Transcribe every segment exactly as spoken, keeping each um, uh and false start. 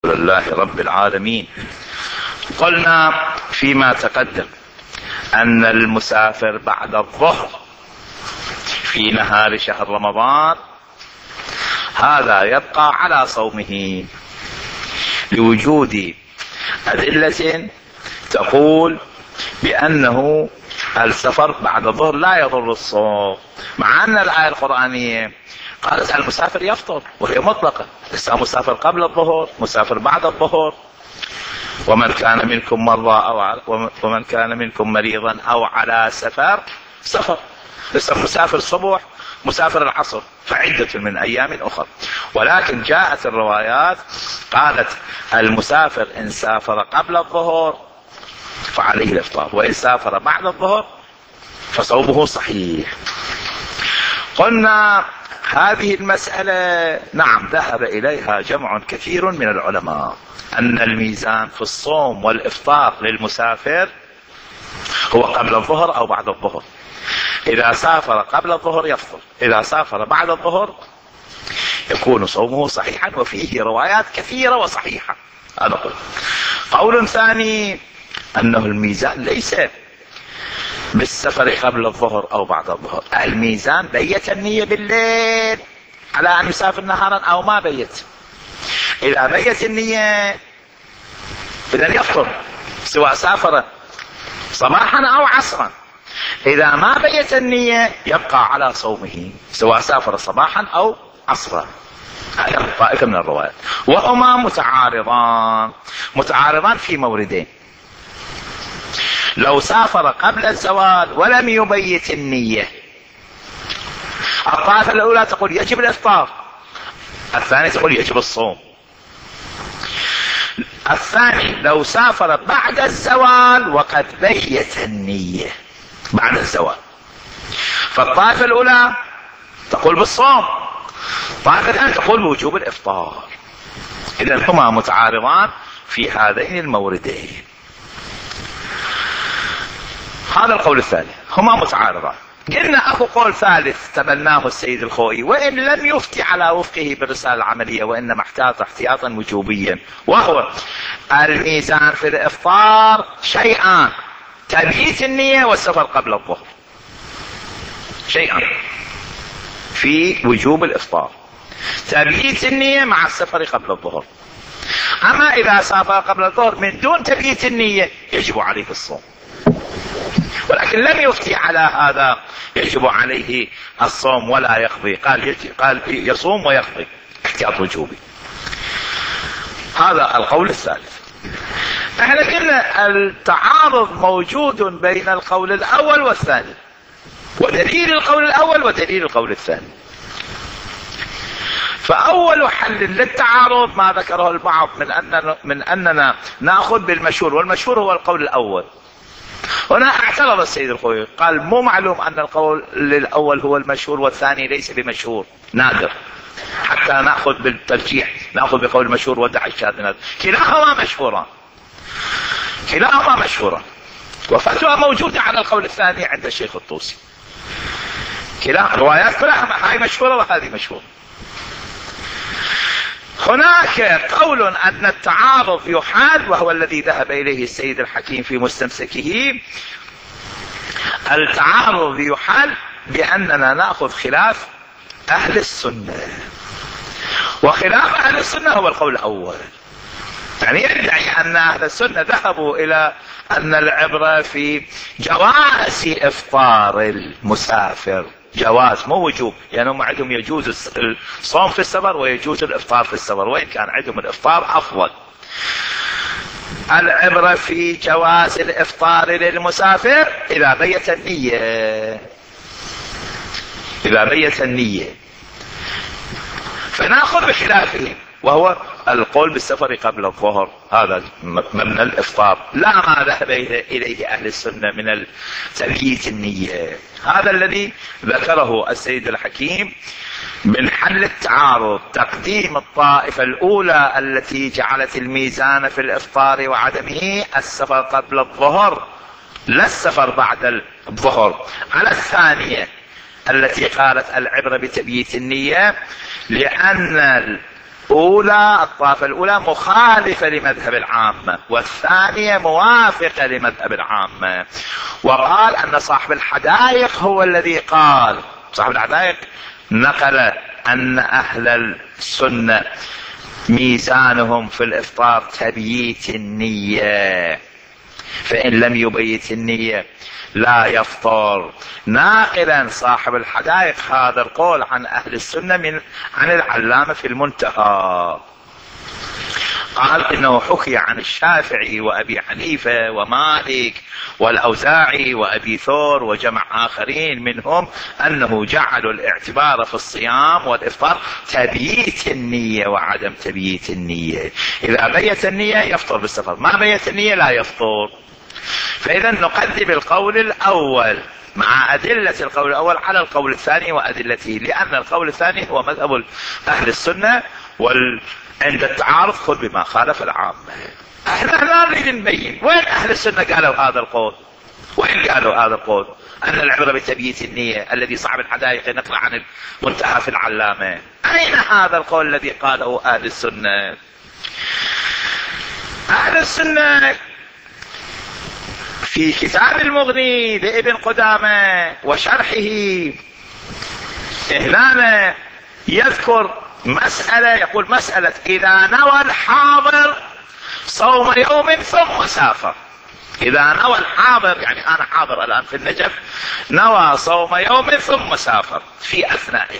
لله رب العالمين. قلنا فيما تقدم أن المسافر بعد الظهر في نهار شهر رمضان هذا يبقى على صومه لوجود أدلة تقول بأنه السفر بعد الظهر لا يضر الصوم، مع أن الآية القرآنية قالت المسافر يفطر وهي مطلقة، لسه مسافر قبل الظهر مسافر بعد الظهر. ومن كان منكم مرضى أو ومن كان منكم مريضا أو على سفر سفر، لسه مسافر الصبح مسافر العصر فعدة من أيام أخرى. ولكن جاءت الروايات قالت المسافر إن سافر قبل الظهر فعليه الإفطار، وإن سافر بعد الظهر فصومه صحيح. قلنا هذه المسألة نعم ذهب إليها جمع كثير من العلماء، أن الميزان في الصوم والإفطار للمسافر هو قبل الظهر أو بعد الظهر. إذا سافر قبل الظهر يفطر، إذا سافر بعد الظهر يكون صومه صحيحا، وفيه روايات كثيرة وصحيحة. هذا قول. قول ثاني أنه الميزان ليس بالسفر قبل الظهر أو بعد الظهر، الميزان بيت النية بالليل على أن يسافر نهارا أو ما بيت. إذا بيت النية إذن يفطر سواء سافر صباحا أو عصرا. إذا ما بيت النية يبقى على صومه سواء سافر صباحا أو عصرا. هذا طائفة من الروايات، وهما متعارضان متعارضان في موردين. لو سافر قبل الزوال ولم يبيت النية، الطائفة الأولى تقول يجب الإفطار، الثانية تقول يجب الصوم. الثاني لو سافر بعد الزوال وقد بيت النية بعد الزوال، فالطائفة الأولى تقول بالصوم، الطائفة الثانية تقول بوجوب الإفطار. إذن هما متعارضان في هذين الموردين. هذا القول الثاني، هما متعارضان. قلنا اكو قول ثالث تبناه السيد الخوئي وان لم يفتي على وفقه بالرسالة العملية، وانما احتاط احتياطا وجوبيا، وهو الميزان في الافطار شيئان: تبييت النية والسفر قبل الظهر. شيئان في وجوب الافطار: تبييت النية مع السفر قبل الظهر. اما اذا سافر قبل الظهر من دون تبييت النية يجب عليه الصوم، ولكن لم يفتي على هذا يجب عليه الصوم ولا يقضي، قال قال يصوم ويقضي احتياط وجوبي. هذا القول الثالث. احنا قلنا التعارض موجود بين القول الاول والثاني، ودليل القول الاول ودليل القول الثاني. فاول حل للتعارض ما ذكره البعض من اننا من اننا ناخذ بالمشهور، والمشهور هو القول الاول. هنا اعترض السيد الخوئي قال مو معلوم ان القول الاول هو المشهور والثاني ليس بمشهور، نادر، حتى ناخذ بالترجيح ناخذ بقول المشهور ودع الشاذ. كلاهما مشهوران كلاهما مشهوران وفتوى موجوده على القول الثاني عند الشيخ الطوسي. كلا الروايات كلها هاي مشهوره وهذه مشهوره. هناك قول أن التعارض يحال، وهو الذي ذهب إليه السيد الحكيم في مستمسكه. التعارض يحال بأننا نأخذ خلاف أهل السنة، وخلاف أهل السنة هو القول الأول. يعني يدعي أن أهل السنة ذهبوا إلى أن العبرة في جواز إفطار المسافر، جواز مو وجوب، يعني هم عندهم يجوز الصوم في السفر ويجوز الافطار في السفر، وان كان عندهم الافطار افضل. العبرة في جواز الافطار للمسافر اذا بيت النية، اذا بيت النية فناخذ بخلافه، وهو القول بالسفر قبل الظهر، هذا مبنى الافطار، لا ما ذهب اليه اهل السنة من تبييت النية. هذا الذي ذكره السيد الحكيم من حل التعارض: تقديم الطائفة الأولى التي جعلت الميزان في الإفطار وعدمه السفر قبل الظهر لا السفر بعد الظهر، على الثانية التي قالت العبرة بتبييت النية، لأن الأولى الطائفة الأولى مخالفة لمذهب العامة، والثانية موافقة لمذهب العامة. وقال أن صاحب الحدائق هو الذي قال، صاحب الحدائق نقل أن أهل السنة ميزانهم في الإفطار تبييت النية، فإن لم يبيت النية لا يفطر، ناقلا صاحب الحدائق هذا القول عن أهل السنة من عن العلامة في المنتهى. قال إنه حكي عن الشافعي وأبي حنيفة ومالك والأوزاعي وأبي ثور وجمع آخرين منهم أنه جعلوا الاعتبار في الصيام والإفطار تبييت النية وعدم تبييت النية. إذا بيت النية يفطر بالسفر، ما بيت النية لا يفطر. فإذا نقدم القول الأول مع أدلة القول الأول على القول الثاني وأدلته، لأن القول الثاني هو مذهب أهل السنة، وعند التعارض خذ بما خالف العامة. احنا لا نريد نبين وين أهل السنة قالوا هذا القول، وين قالوا هذا القول أن العبرة بتبييت النية الذي صاحب الحدائق نقل عن المنتهى في العلامة. أين هذا القول الذي قاله أهل السنة؟ أهل السنة في كتاب المغني لابن قدامة وشرحه هنا يذكر مسألة، يقول مسألة إذا نوى الحاضر صوم يوم ثم سافر. إذا نوى الحاضر، يعني أنا حاضر الآن في النجف، نوى صوم يوم ثم سافر في أثنائه.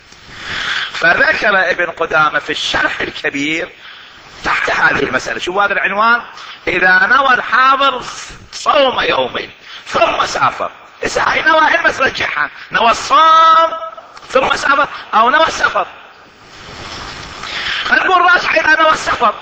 فذكر ابن قدامة في الشرح الكبير تحت هذه المسألة، شو هذا العنوان؟ إذا نوى الحاضر صوم يومين ثم سافر. إذا هاي نوى بس رجعها، نوى الصوم ثم سافر أو نوى السفر. خلينا نقول راجع إذا نوى السفر.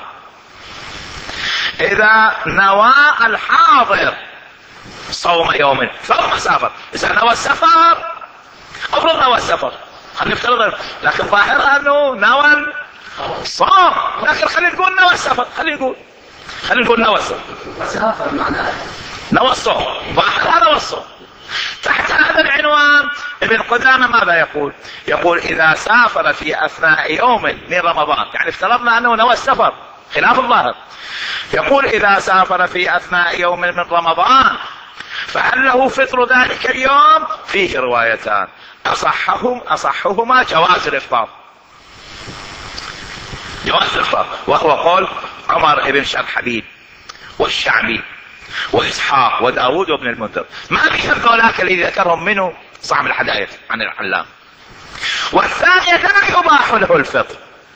إذا نوى الحاضر صوم يوم ثم سافر، إذا نوى السفر أفرض نوى السفر، خلينا نفترض، لكن ظاهرها أنه نوى الصوم، لكن خلينا نقول نوى السفر، خلينا نقول خلينا نقول نوى الصوم، سافر معناه نوى الصوم، ظاهرها نوى الصوم. تحت هذا العنوان ابن قدامة ماذا يقول؟ يقول إذا سافر في أثناء يوم من رمضان، يعني افترضنا أنه نوى السفر خلاف الظاهر، يقول إذا سافر في أثناء يوم من رمضان فهل له فطر ذلك اليوم؟ فيه روايتان، أصحهم أصحهما جواز الإفطار، جواز الإفطار، وهو قول عمر بن شرحبيل والشعبي وإسحاق وداود وابن المنذر، ما بهم ذولاك اللي ذكرهم منه صاحب الحدائق عن العلام. والثانية لا يباح له الفطر،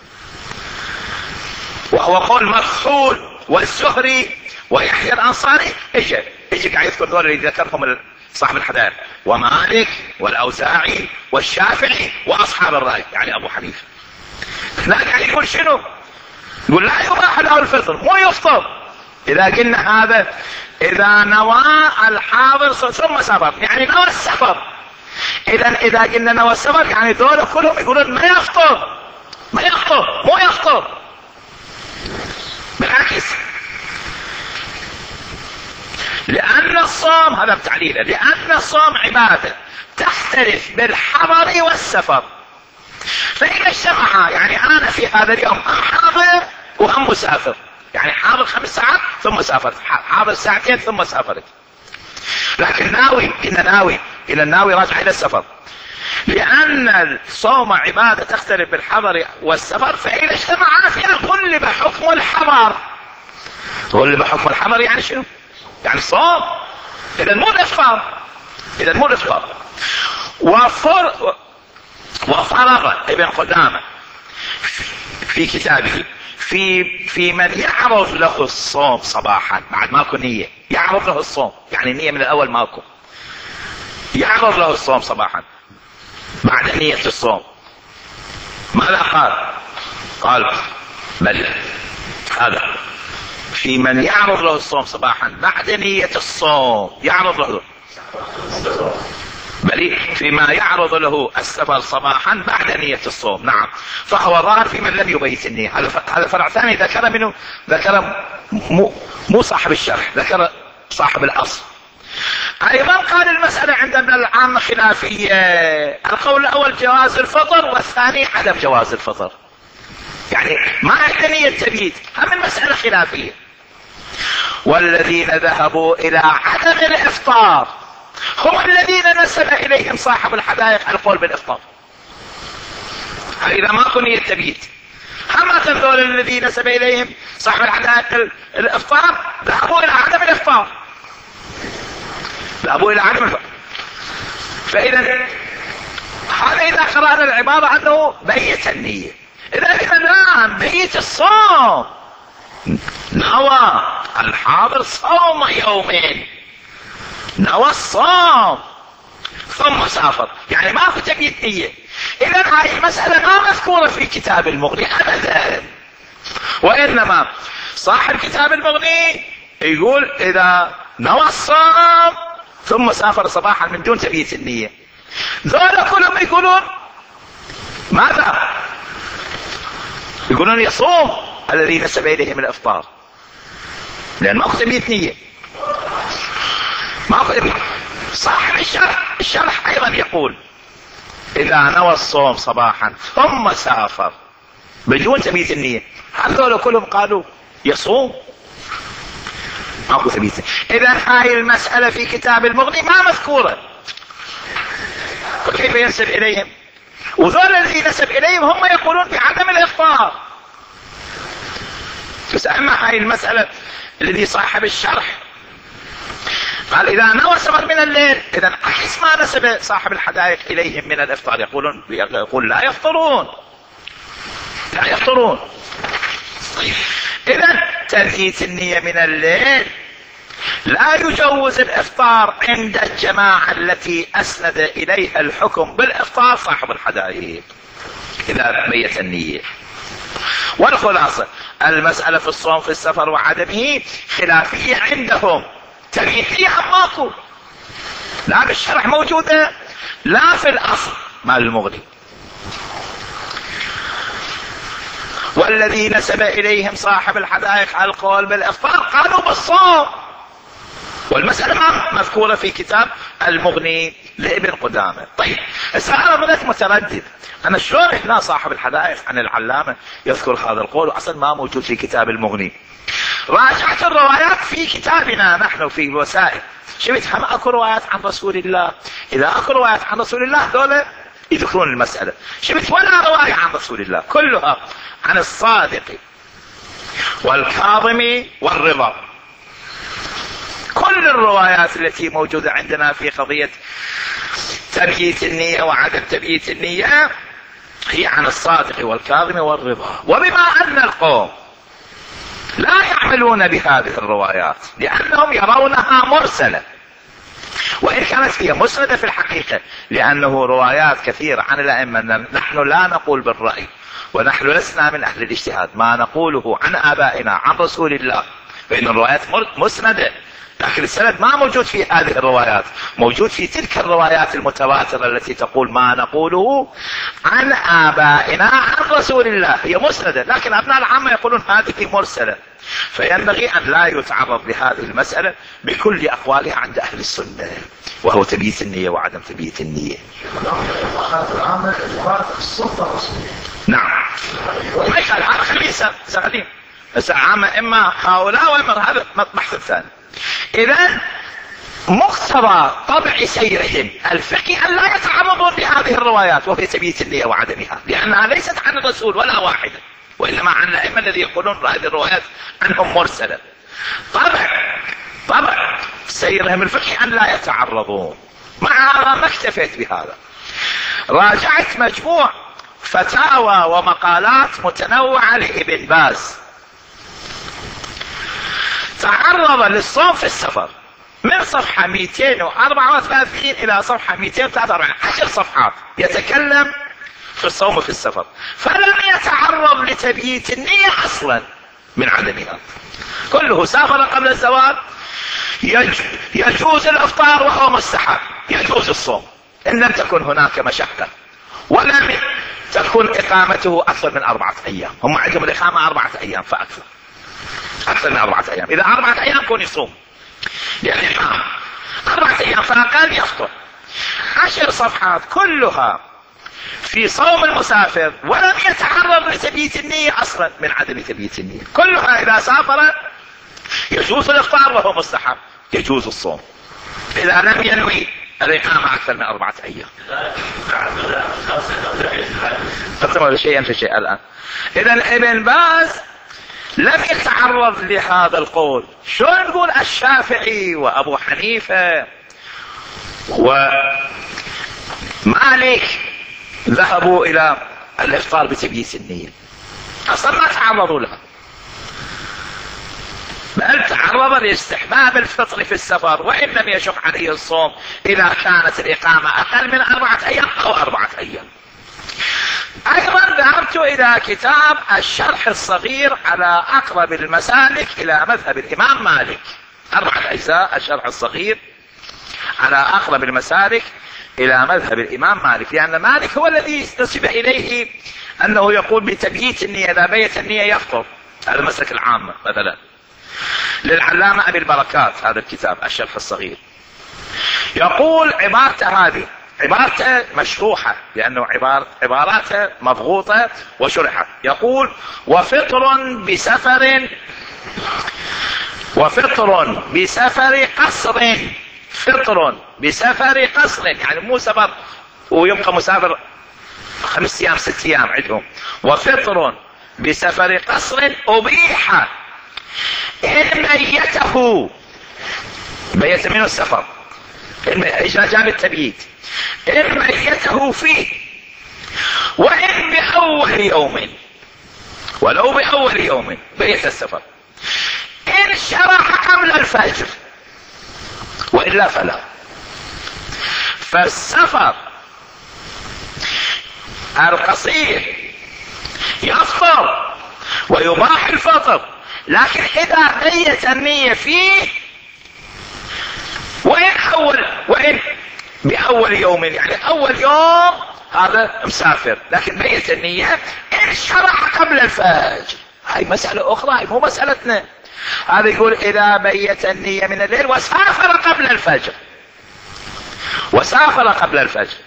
وهو قول مكحول والزهري ويحيى الأنصاري. ايش ايش قاعد يذكر ذول اللي ذكرهم صاحب الحدائق، ومالك والأوزاعي والشافعي وأصحاب الرأي يعني أبو حنيفة. لا قاعد يقول شنو؟ يقول لا يباح له الفطر، مو يفطر. إذا قلنا هذا إذا نوى الحاضر ثم سافر، يعني نوى السفر. إذا إذا قلنا نوى السفر يعني ذول كلهم يقولون ما يفطر، ما يفطر، مو يفطر، بالعكس. لأن الصوم، هذا بتعليله، لأن الصوم عبادة تختلف بالحضر والسفر. فإذا اجتمعا، يعني أنا في هذا اليوم حاضر وهم مسافر، يعني حاضر خمس ساعات ثم سافرت، حاضر ساعتين ثم سافرت، لكن ناوي، إن ناوي إلى الناوي راجع إلى السفر. لأن الصوم عبادة تختلف بالحضر والسفر، فإذا اجتمعا فيها غلب حكم الحضر. غلب حكم الحضر يعني شنو؟ يعني الصوم، إذا مو الإفطار، إذا مو الإفطار. وفر وفرض ابن قدامة في كتابه في في من يعرض له الصوم صباحا بعد ماكو نية، يعرض له الصوم يعني النية من الأول ماكو، يعرض له الصوم صباحا بعد نية الصوم. ماذا قال؟ قال بل هذا في من يعرض له الصوم صباحا بعد نية الصوم، يعرض له، بل فيما يعرض له السفر صباحا بعد نية الصوم. نعم، فهو ظاهر في من لم يبيت النية. هذا فرع ثاني ذكر منه، ذكر مو, مو صاحب الشرح، ذكر صاحب الأصل. أيضا قال المسألة عندنا العامة خلافية، القول الأول جواز الفطر والثاني عدم جواز الفطر. يعني ما اعتني التبييت، هم المسألة خلافية. والذين ذهبوا إلى عدم الإفطار هم الذين نسب إليهم صاحب الحدائق القول بالإفطار. إذا ما كن التبييت، هم ذول الذين نسب إليهم صاحب الحدائق الإفطار ذهبوا إلى عدم الإفطار، ذهبوا إلى عدم الإفطار. فإذا هذا إذا قرأنا العبارة أنه بيت النية. إذا الآن بيت الصوم، نوى الحاضر صوم يومين، نوى الصوم ثم سافر، يعني ما في تبييت نية. إذا هذه المسألة ما مذكورة في كتاب المغني أبدا، وإنما صاحب كتاب المغني يقول إذا نوى الصوم ثم سافر صباحا من دون تبييت النية. ذولا كلهم يقولون ماذا؟ يقولون يصوم الذي نسب إليهم الإفطار، لأن ماكو تبييت نية، ماكو. صاحب الشرح الشرح أيضا يقول إذا نوى الصوم صباحا ثم سافر بدون تبييت النية. هذول كلهم قالوا يصوم، ماكو تبييت. إذا هاي المسألة في كتاب المغني ما مذكورة، وكيف ينسب إليهم؟ وذول الذي نسب إليهم هم يقولون بعدم الإفطار. بس أما هاي المسألة الذي صاحب الشرح قال إذا نوى سفر من الليل، إذا أحس ما نسب صاحب الحدائق إليهم من الإفطار. يقولون يقول لا يفطرون، لا يفطرون. إذا تبييت النية من الليل لا يجوز الإفطار عند الجماعة التي أسند إليها الحكم بالإفطار صاحب الحدائق إذا بيت النية. والخلاصة المسألة في الصوم في السفر وعدمه خلافية عندهم، تبييتية ماكو، لا بالشرح موجودة لا في الأصل مال المغني. والذي نسب إليهم صاحب الحدائق القول بالإفطار قالوا بالصوم، والمسألة ما مذكورة في كتاب المغني لابن قدامة. طيب السؤال ظلت متردد، أنا شلون هنا صاحب الحدائق عن العلامة يذكر هذا القول وأصلا ما موجود في كتاب المغني؟ راجعت الروايات في كتابنا نحن في الوسائل، شفت هم اكو روايات عن رسول الله. اذا اكو روايات عن رسول الله دول يذكرون المسألة، شفت ولا رواية عن رسول الله، كلها عن الصادق والكاظم والرضا. كل الروايات التي موجودة عندنا في قضية تبييت النية وعدم تبييت النية هي عن الصادق والكاظم والرضا. وبما أن القوم لا يعملون بهذه الروايات لأنهم يرونها مرسلة، وإن كانت هي مسندة في الحقيقة، لأنه روايات كثيرة عن الأئمة نحن لا نقول بالرأي، ونحن لسنا من أهل الاجتهاد، ما نقوله عن آبائنا عن رسول الله فإن الروايات مسندة، لكن السند ما موجود في هذه الروايات، موجود في تلك الروايات المتواترة التي تقول ما نقوله عن آبائنا عن رسول الله هي مسندة، لكن أبناء العامة يقولون هذه مرسلة. فينبغي أن لا يتعرض لهذه المسألة بكل أقوالها عند أهل السنة، وهو تبييت النية وعدم تبييت النية. نعم، وليس هذا خليه سهلين، بس عامة إما هؤلاء وإما هذا بحث ثاني. إذن مقتضى طبع سيرهم الفقهي أن لا يتعرضون لهذه الروايات وهي تبييت النية وعدمها، لأنها ليست عن الرسول ولا واحدة، وإنما عن الأئمة الذي يقولون هذه الروايات عنهم مرسلة. طبع طبع سيرهم الفقهي أن لا يتعرضون. مع هذا ما اكتفيت بهذا، راجعت مجموع فتاوى ومقالات متنوعة لابن باز، تعرض للصوم في السفر من صفحة مئتين وأربعة وثلاثين إلى صفحة مئتين وثلاثة وأربعين، عشر صفحات يتكلم في الصوم في السفر، فلم يتعرض لتبييت النية أصلا من عدمها. كله سافر قبل الزوال، يجوز الإفطار وهو مستحب، يجوز الصوم إن لم تكن هناك مشقة، ولم تكن إقامته أكثر من أربعة أيام. هم عندهم الإقامة أربعة أيام فأكثر، أكثر من أربعة أيام. إذا أربعة أيام يكون يصوم، يعني أربعة أيام فأقل يفطر. عشر صفحات كلها في صوم المسافر ولم يتعرض لتبييت النية اصلا من عدم تبييت النية، كلها اذا سافر يجوز الافطار وهو مستحب، يجوز الصوم اذا لم ينوي الإقامة أكثر من أربعة أيام. تقدموا شيئا في شيء الآن. إذا ابن باز لم يتعرض لهذا القول. شو نقول الشافعي وأبو حنيفة ومالك ذهبوا إلى الإفطار بتبييت النية، أصلا ما تعرضوا لها، بل تعرض لاستحباب الفطر في السفر وإن لم يشق عليه الصوم إذا كانت الإقامة أقل من أربعة أيام أو أربعة أيام. أيضا ذهبت إلى كتاب الشرح الصغير على أقرب المسالك إلى مذهب الإمام مالك، أربعة أجزاء الشرح الصغير على أقرب المسالك إلى مذهب الإمام مالك، لأن مالك هو الذي نسب إليه أنه يقول بتبييت النية، إذا بيت النية يفطر، هذا المسلك العامة. مثلا للعلامة أبي البركات هذا الكتاب الشرح الصغير يقول عبارته هذه عبارته مشروحة لأنه عبارة عباراته مضغوطة وشرحت. يقول وفطر بسفر وفطر بسفر قصر، فطر بسفر قصر يعني مو سفر ويبقى مسافر خمس أيام ست أيام عندهم، وفطر بسفر قصر أبيح إن ميته بيت منه السفر، إيش جاب التبييت، إن ميته فيه وإن بأول يوم، ولو بأول يوم بيت السفر، إن شرع قبل الفجر وإلا فلا. فالسفر القصير يفطر ويباح الفطر، لكن إذا بيت النية فيه وإن أول وإن بأول يوم يعني أول يوم هذا مسافر، لكن بيت النية إن شرع قبل الفجر، هاي مسألة أخرى، هاي مو مسألتنا. هذا يقول إذا بيت النية من الليل وسافر قبل الفجر وسافر قبل الفجر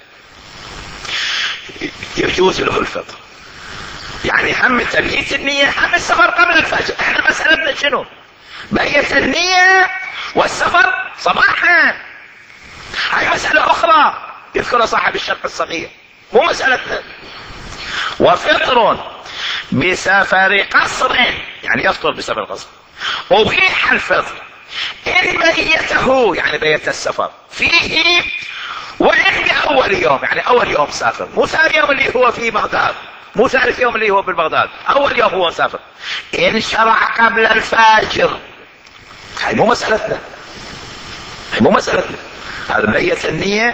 يجوز له الفطر، يعني هم تبييت النية هم السفر قبل الفجر. احنا مسألتنا شنو؟ بيت النية والسفر صباحا، هاي مسألة أخرى يذكرها صاحب الشرح الصغير، مو مسألتنا. وفطر بسفر قصر يعني يفطر بسفر قصر أبيح الفطر إن بيته يعني بيت السفر فيه وإن بأول يوم يعني أول يوم سافر، مو ثاني يوم اللي هو في بغداد، مو ثالث يوم اللي هو بالبغداد، أول يوم هو مسافر. إن شرع قبل الفجر، هاي مو مسألتنا، هاي مو مسألتنا، هذا بيت النية.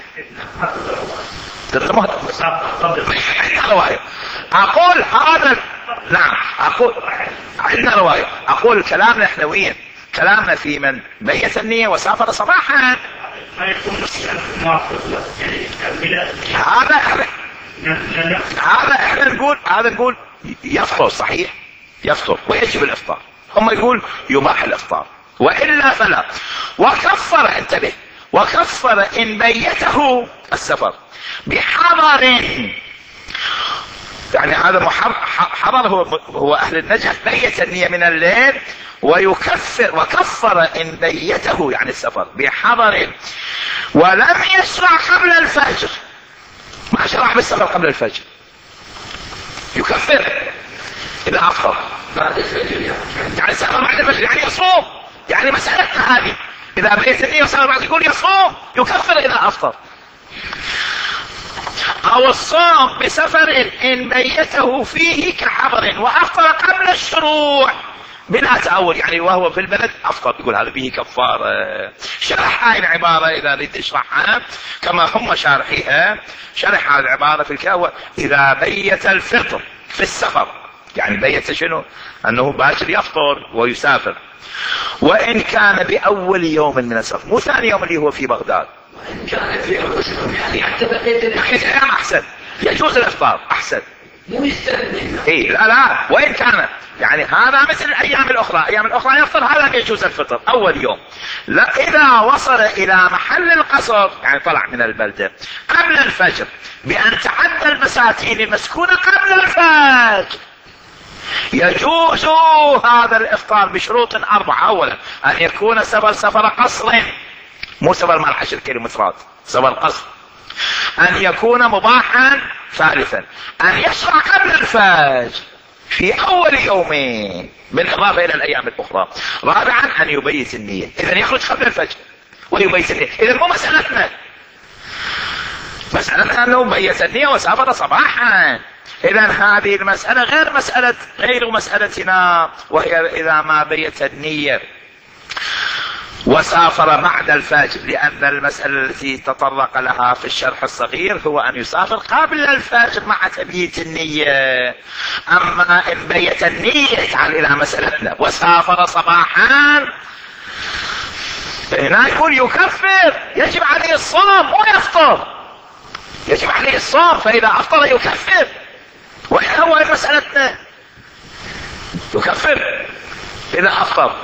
عندنا رواية أقول هذا، نعم أقول عندنا رواية أقول كلامنا احنا وين؟ كلامنا في من بيت النية وسافر صباحا، هذا هذا احنا نقول هذا نقول يفطر صحيح، يفطر ويجب الافطار، هم يقول يباح الافطار والا فلا. وكفر، انتبه، وكفر ان بيته السفر بحضر، يعني هذا حضر هو هو اهل النجف بيت النية من الليل، ويكفر وكفر ان بيته يعني السفر بحضر ولم يشرع قبل الفجر، ما شرع بالسفر قبل الفجر يكفر اذا افطر بعد الفجر، يعني سفر بعد الفجر يعني يصوم، يعني مسألتنا هذه اذا بيت النية وسفر بعد يقول يصوم يكفر اذا افطر. او الصوم بسفر ان بيته فيه كحضر وافطر قبل الشروع بلا تأول، يعني وهو في البلد افطر، يقول هذا به كفارة. شرح هاي العبارة اذا اريد اشرحها كما هم شارحيها، شرح هذه العبارة في الكاوة اذا بيت الفطر في السفر، يعني بيت شنو؟ انه باكر يفطر ويسافر، وان كان باول يوم من السفر مو ثاني يوم اللي هو في بغداد، وان كان في اول يوم يعني حتى بقيت الايام احسن، يجوز الافطار احسن، اي لا لا وين كان يعني هذا مثل الايام الاخرى، الايام الاخرى يفطر، هذا يجوز الفطر اول يوم. لا اذا وصل الى محل القصر يعني طلع من البلدة قبل الفجر بان تعدى البساتين المسكونة قبل الفجر يجوز هذا الافطار بشروط اربعة. اولا ان يكون سفر سفر قصر، مو سفر مال عشر كيلومترات، سفر قصر. ان يكون مباحا. ثالثا ان يشرع قبل الفجر في اول يومين بالاضافة الى الايام الاخرى. رابعا ان يبيت النية، اذا يخرج قبل الفجر ويبيت النية. اذا مو مسألتنا، مسألتنا انه بيت النية وسافر صباحا. اذا هذه المسألة غير مسألة غير مسألتنا، وهي اذا ما بيت النية وسافر بعد الفجر، لأن المسألة التي تطرق لها في الشرح الصغير هو أن يسافر قبل الفجر مع تبييت النية. أما إن بيت النية تعال إلى مسألتنا وسافر صباحا، هنا يقول يكفر، يجب عليه الصوم ويفطر، يجب عليه الصوم، فإذا أفطر يكفر. وإن هو مسألتنا يكفر إذا أفطر.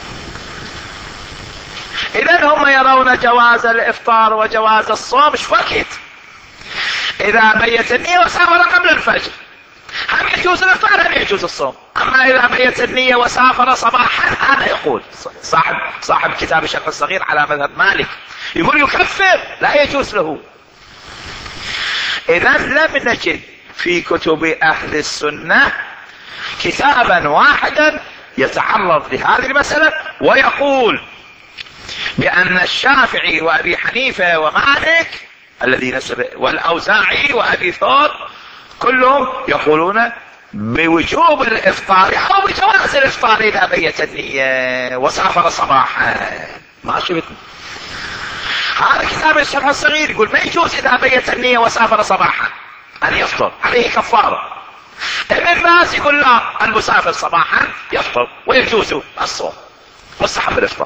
اذا هم يرون جواز الافطار وجواز الصوم، ايش وقت اذا بيت النية وسافر قبل الفجر هم يجوز الافطار هم يجوز الصوم. اما اذا بيت النية وسافر صباحا، هذا يقول صاحب صاحب كتاب الشرح الصغير على مذهب مالك يقول يكفر، لا يجوز له. اذا لم نجد في كتب اهل السنة كتابا واحدا يتعرض لهذه المسألة ويقول بأن الشافعي وأبي حنيفة ومالك الذي نسب والأوزاعي وأبي ثور كلهم يقولون بوجوب الإفطار أو بجواز الإفطار إذا بيت النية وسافر صباحا. ما شفت هذا كتاب الشرح الصغير يقول ما يجوز إذا بيت النية وسافر صباحا أن يفطر، عليه كفارة. ابن باز يقول لا، المسافر صباحا يفطر ويجوز الصوم مستحب الإفطار.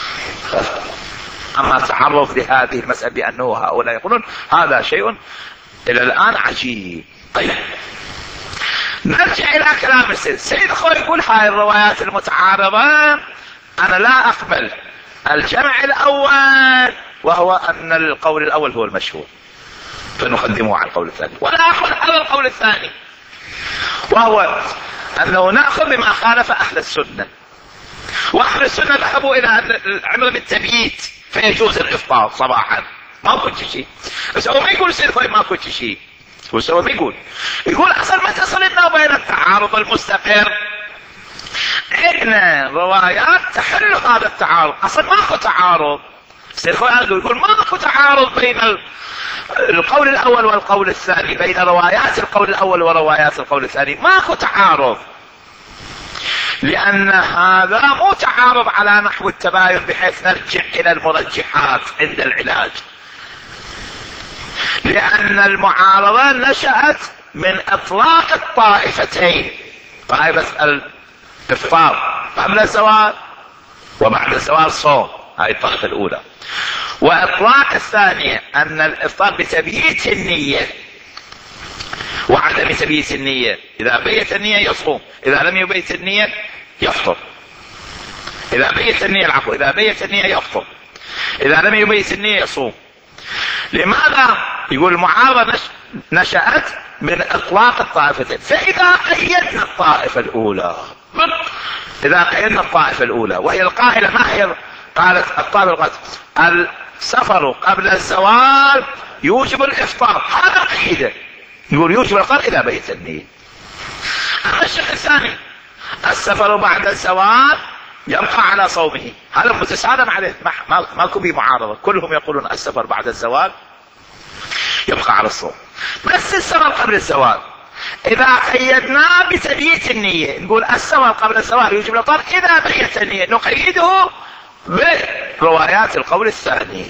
اما تعرض لهذه المسألة بانه هؤلاء يقولون هذا شيء الى الان عجيب. طيب نرجع الى كلام السيد سيد خوي يقول هاي الروايات المتعارضة انا لا اقبل الجمع الاول، وهو ان القول الاول هو المشهور فنقدمه على القول الثاني، ولا اقبل هذا القول الثاني وهو انه ناخذ بما خالف اهل السنة. واهل السنة ذهبوا الى العمل بالتبييت فيجوز الافطار صباحا، ما كنت شيء. بس هو ما يقول سيد خوي ما كنت شيء، هو ما يقول يقول اصلا ما تصل لنا بين التعارض المستقر، عندنا روايات تحل هذا التعارض، اصلا ماكو تعارض. سيد خوي يقول ماكو تعارض بين القول الاول والقول الثاني، بين روايات القول الاول وروايات القول الثاني ماكو تعارض، لأن هذا مو تعارض على نحو التباين بحيث نرجع إلى المرجحات عند العلاج، لأن المعارضة نشأت من إطلاق الطائفتين، طائفة الإفطار قبل الزوال وبعد الزوال صوم، هاي الطائفة الأولى، وإطلاق الثانية أن الإفطار بتبييت النية وعدم تبييت النية، إذا بيت النية يصوم، إذا لم يبيت النية يفطر، إذا بيت النية العفو إذا بيت النية يفطر، إذا لم يبيت النية يصوم. لماذا؟ يقول المعارضة نش... نشأت من إطلاق الطائفتين، فإذا قيدنا الطائفة الأولى إذا قيدنا الطائفة الأولى وهي القائلة ما هي؟ قالت الطائفة القائلة السفر قبل الزوال يوجب الإفطار، هذا قيده، يقول يوجب الإفطار إذا بيت النية. أما الشق الثاني السفر بعد الزوال يبقى على صومه، هذا متسالم عليه، ما ماكو به معارضة، كلهم يقولون السفر بعد الزوال يبقى على الصوم. بس السفر قبل الزوال إذا قيدناه بتبييت النية، نقول السفر قبل الزوال يوجب الإفطار إذا بيت النية، نقيده بروايات القول الثاني.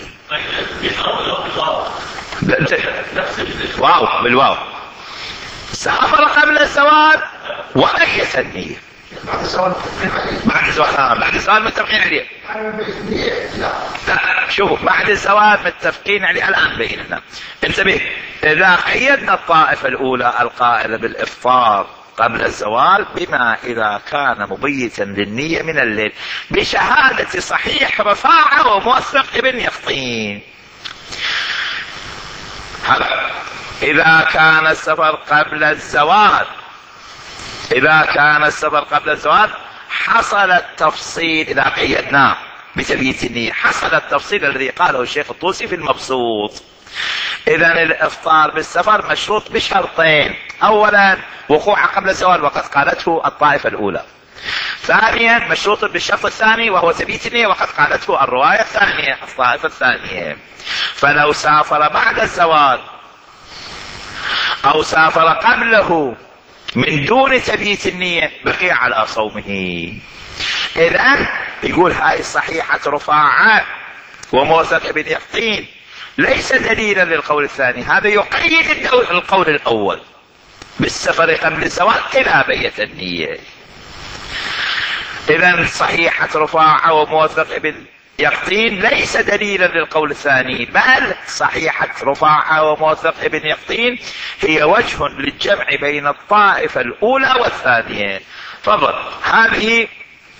واو بالواو، سافر قبل الزوال وبيت النية بعد الزوال. بعد الزوال بعد الزوال متفقين عليه. لا شوفوا بعد الزوال متفقين عليه الآن بيننا. انتبه، إذا قيدنا الطائفة الأولى القائلة بالإفطار قبل الزوال بما إذا كان مبيتا للنية من الليل بشهادة صحيح رفاعة وموثق ابن يقطين. هذا إذا كان السفر قبل الزوال، إذا كان السفر قبل الزوال حصل التفصيل، إذا قيدناه بتبييت النية حصل التفصيل الذي قاله الشيخ الطوسي في المبسوط. إذن الإفطار بالسفر مشروط بشرطين: أولا وقوع قبل الزوال وقد قالته الطائفة الأولى، ثانيا مشروط بالشرط الثاني وهو تبييت النية وقد قالته الرواية الثانية الطائفة الثانية. فلو سافر بعد الزوال أو سافر قبله من دون تبييت النية بقي على صومه. إذن يقول هاي صحيحة رفاعة وموثق ابن يقطين ليس دليلا للقول الثاني، هذا يقيد القول الأول بالسفر قبل الزوال إلى بيت النية. إذن صحيحة رفاعة وموثق ابن يقطين ليس دليلا للقول الثاني، بل صحيحة رفاعة وموثق ابن يقطين هي وجه للجمع بين الطائفة الأولى والثانية. تفضل. هذه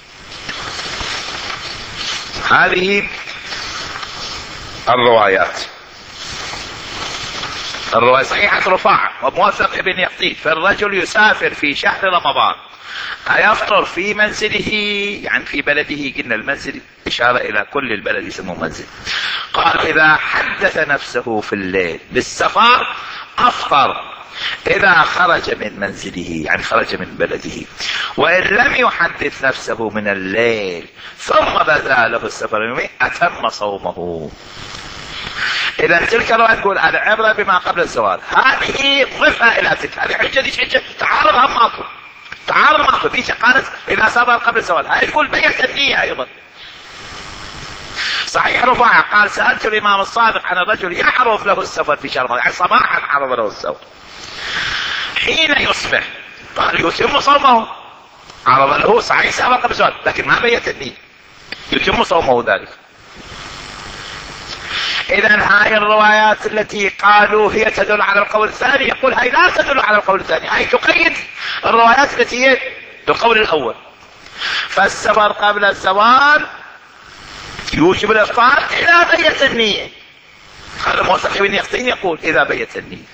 هذه الروايات، الرواية صحيحة رفاعة وموثق ابن يقطين. فالرجل يسافر في شهر رمضان أيفطر في منزله، يعني في بلده، قلنا المنزل إشارة إلى كل البلد يسموه منزل. قال إذا حدث نفسه في الليل بالسفر أفطر إذا خرج من منزله، يعني خرج من بلده. وإن لم يحدث نفسه من الليل ثم بدا له السفر يومين أتم صومه. إذا تلك الرواية تقول العبرة بما قبل الزوال، هذه ضفها إلى تلك، هذه حجة دي حجة تعارض هم ماكو، تعارض ماكو. في قالت إذا سافر قبل الزوال، هاي تقول بيت النية أيضا. صحيح رفاعة قال سألت الإمام الصادق عن الرجل يعرف له السفر في شهر رمضان، يعني صباحا عرض له السفر، حين يصبح قال يتم صومه. عرض له صحيح سافر قبل الزوال لكن ما بيت النية، يتم صومه ذلك. إذن هاي الروايات التي قالوا هي تدل على القول الثاني، يقول هاي لا تدل على القول الثاني، هاي تقيد الروايات التي هي القول الأول. فالسفر قبل الزوال يوجب الإفطار إذا بيت النية. هذا موثق ابن يقطين يقول إذا بيت النية.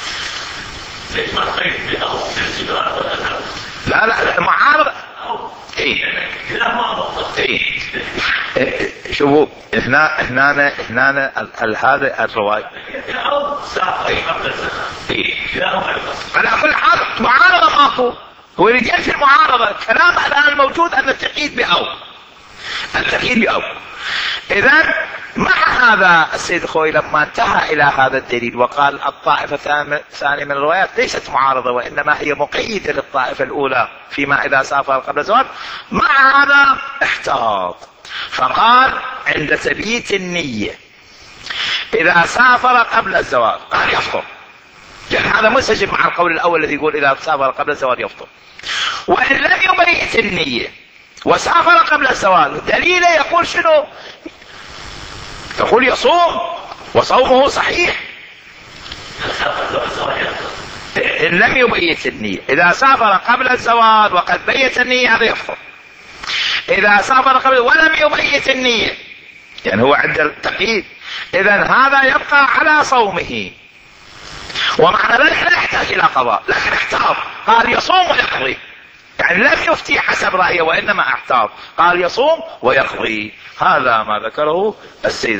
لا لا المعارضة ايه ايه شوفوا هنا هنا هنا هذا الرواية على كل حال معارضة ماكو. هو اللي جاء في المعارضة الكلام الآن الموجود أن التقييد بأو التقييد بأو. إذن مع هذا السيد خوي لما انتهى إلى هذا الدليل وقال الطائفة الثانية من الروايات ليست معارضة وإنما هي مقيدة للطائفة الأولى فيما إذا سافر قبل الزواج، مع هذا احتاط فقال عند تبييت النية إذا سافر قبل الزواج قال يفطر، يعني هذا منسجم مع القول الأول الذي يقول إذا سافر قبل الزواج يفطر. وإن لم يبيت النية وسافر قبل الزوال دليله يقول شنو؟ يقول يصوم وصومه صحيح إن لم يبيت النية. إذا سافر قبل الزوال وقد بيت النية هذا يفطر. إذا سافر قبل ولم يبيت النية يعني هو عند التقييد، إذن هذا يبقى على صومه. ومعنى ذلك لا يحتاج إلى قضاء لكن احتاط قال يصوم ويقضي، يعني لم يفتي حسب رأيه وإنما احتاط قال يصوم ويقضي. هذا ما ذكره السيد